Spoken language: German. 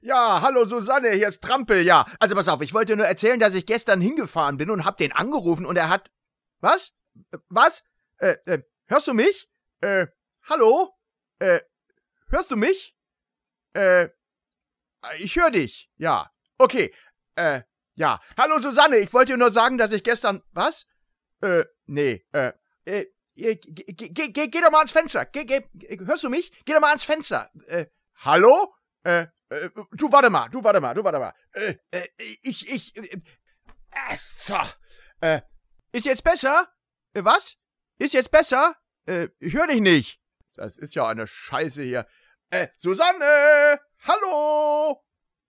Ja, hallo Susanne, hier ist Trampel, ja. Also pass auf, ich wollte nur erzählen, dass ich gestern hingefahren bin und hab den angerufen und er hat... Was? Was? Hörst du mich? Hallo? Hörst du mich? Ich höre dich, ja. Okay, ja. Hallo Susanne, ich wollte dir nur sagen, dass ich gestern... Was? Nee, geh doch mal ans Fenster. Hörst du mich? Geh doch mal ans Fenster. Hallo? Du warte mal. So. Ist jetzt besser? Was? Ist jetzt besser? Ich höre dich nicht. Das ist ja eine Scheiße hier. Susanne! Hallo!